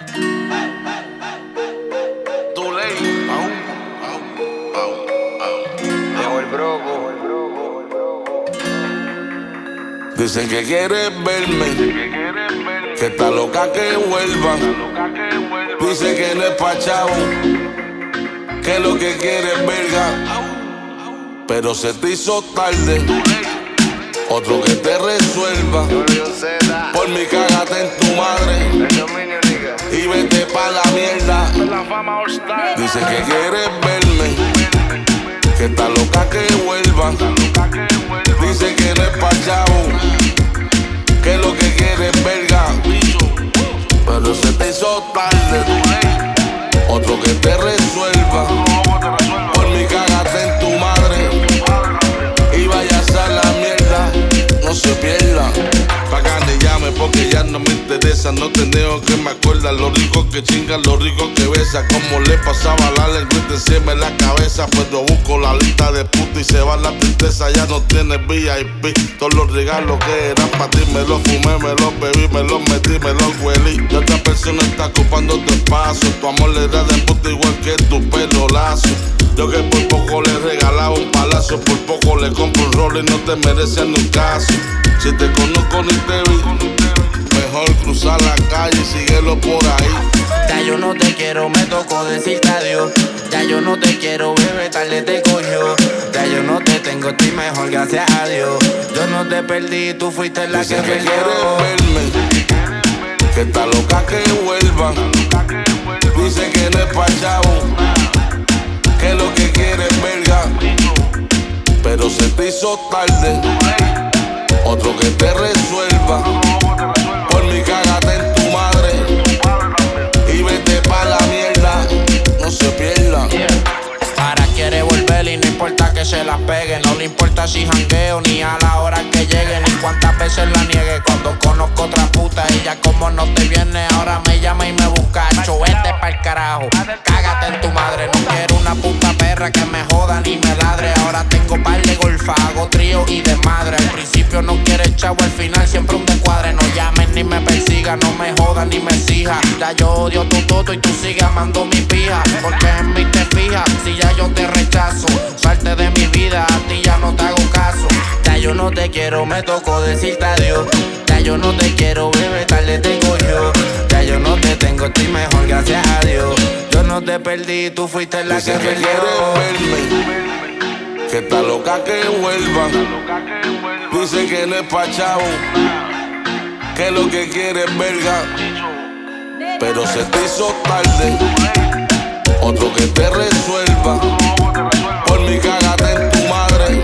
Llegó el broco. Dicen que quieres verme, que está loca que vuelva. Dice que no es pa' chavo, que lo que quiere es verga. Pero se te hizo tarde, otro que te resuelva. Por mi cágate en tu madre y vete pa' la mierda. Dice que quieres verme, que está loca que vuelva. Dice que no es pa' chavo, que lo que quiere es verga. Pero se te hizo tarde, otro que te resuelva. Por mi cágate en tu madre y vayas a la mierda, no se pierda. Pa' que llame porque ya no me interesa. No tengo que me acuerda lo rico que chinga, lo rico que besa. Como le pasaba la lengüita encima en la cabeza. Pero busco la lista de puta y se va la tristeza. Ya no tienes VIP. Todos los regalos que eran pa' ti me los fumé, me los bebí, me los metí, me los huelí. Y otra persona está ocupando tu espacio. Tu amor le da de puta igual que tu pelo lazo. Yo que por poco le regalaba un palacio, por poco le compro un rol y no te mereces ni un caso. Si te conozco ni te vi, mejor cruzar la calle y síguelo por ahí. Ya yo no te quiero, me tocó decirte adiós. Ya yo no te quiero, bebé, tarde te cogió. Ya yo no te tengo, estoy mejor, gracias a Dios. Yo no te perdí, tú fuiste la Dice que que perdió. quiere verme, que está loca que vuelva. Dice que no es pa' chavo, que lo que quiere es verga. Pero se te hizo tarde, otro que te resuelva. Por mi cágate en tu madre y vete pa' la mierda, no se pierda. Ahora quiere volver y no importa que se las pegue. No le importa si jangueo, ni a la hora que llegue, ni cuántas veces la niegue. Cuando conozco otra puta, ella como no te viene, ahora me llama y me busca. Vete pa'l carajo, cágate en tu madre. No quiero una puta perra que me joda ni me ladre. Ahora tengo par de golfa, hago trío y de madre. Al principio no quiere chavo, al final siempre un descuadre. No llames ni me persiga, no me jodas ni me exija. Ya yo odio tu toto y tú sigues amando mi pija. Porque en mí te fijas, si ya yo te rechazo. Salte de mi vida, a ti ya no te hago caso. Ya yo no te quiero, me tocó decirte adiós. Ya yo no te quiero, bebé, tarde te cogió. Ya yo no te tengo, estoy mejor, gracias a Dios. Yo no te perdí, tú fuiste la Dice que que perdió. quiere verme, que está loca que vuelva. Dice que no es pa' chavo, que lo que quiere es verga. Pero se te hizo tarde, otro que te resuelva. Por mi cágate en tu madre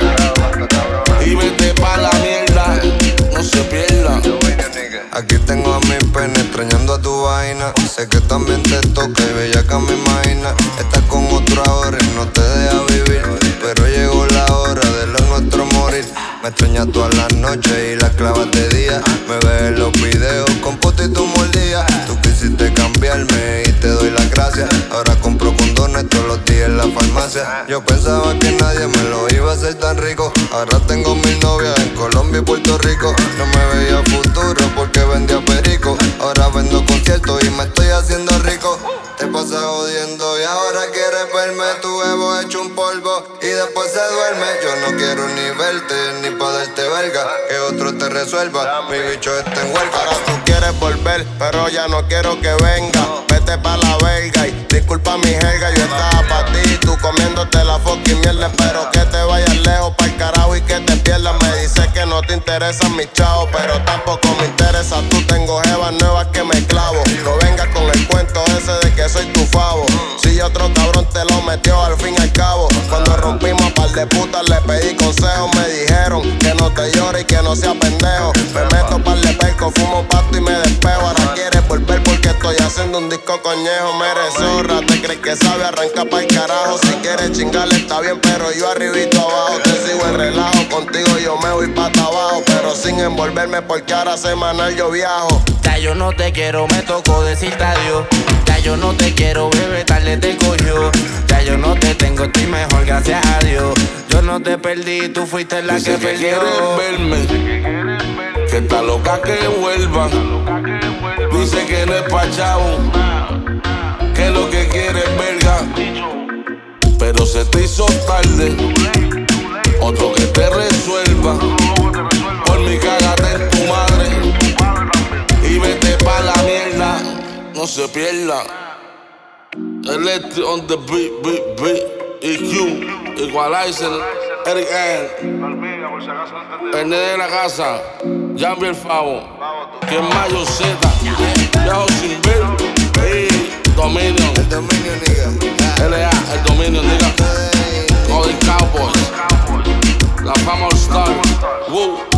y vete pa' la mierda, no se pierda. Aquí tengo a mi pene extrañando a tu vaina. Sé que también te toca y bellaca me imagina. Estás con otro ahora y no te deja vivir. Pero llegó la hora de lo nuestro morir. Me extrañas todas las noches y las clavas de día. Me ves en los videos con puta y tu mordida. Tú quisiste cambiarme y te doy las gracias. Ahora compro condones todos los días en la farmacia. Yo pensaba que nadie me lo iba a hacer tan rico. Ahora tengo 1000 novias en Colombia y Puerto Rico. No me veía futuro porque vendía perico. Ahora vendo conciertos y me estoy haciendo rico. Te pasas jodiendo y ahora quieres verme. Tu ego hecho un polvo y después se duerme. Yo no quiero ni verte ni pa' darte verga. Que otro te resuelva, mi bicho está en huelga. Ahora tú quieres volver, pero ya no quiero que venga. Vete pa' la verga y disculpa mi jerga. Yo estaba pa' ti, tú comiéndote la fucking mierda. Espero que te vayas lejos pa'l carajo y que te pierdas. Me dices que no te interesan mis chavos, pero tampoco me interesa. Tú tengo jevas nuevas que me clavo. No vengas con el cuento ese de que soy tu favo. Si otro cabrón te lo metió al fin y al cabo. Cuando rompimos a par de putas le pedí consejos. Me dijeron que no te llore y que no sea pendejo. Me meto par de perco, fumo pasto y me despego. Ahora quieres volver porque estoy haciendo un disco coñejo. Me eres zorra, te crees que sabe, arranca pa'l carajo. Si quieres chingarle está bien, pero yo arribito abajo. Te sigo en relajo, contigo yo me voy pata abajo. Pero sin envolverme porque ahora semanal yo viajo. Ya yo no te quiero, me tocó decirte adiós. Ya yo no te quiero, bebé, tarde te cogió. Ya yo no te tengo, estoy mejor, gracias a Dios. Yo no te perdí, tú fuiste la Dice que que perdió. quiere verme, que está loca que vuelva. Dice que no es pa' chavo, que lo que quiere es verga. Pero se te hizo tarde, otro que te resuelva. Por mi cágate en tu madre y vete pa' la mierda, no se pierda. Electric on the beat, EQ, Equalizer, Eric N, el nene de la casa, Jambi el Favo, que es Mayo Z, Viejo Sin Ver, y Dominion, El dominio, nigga. LA, el Dominion, nigga, Golden Cowboys, la fama All Star, woo.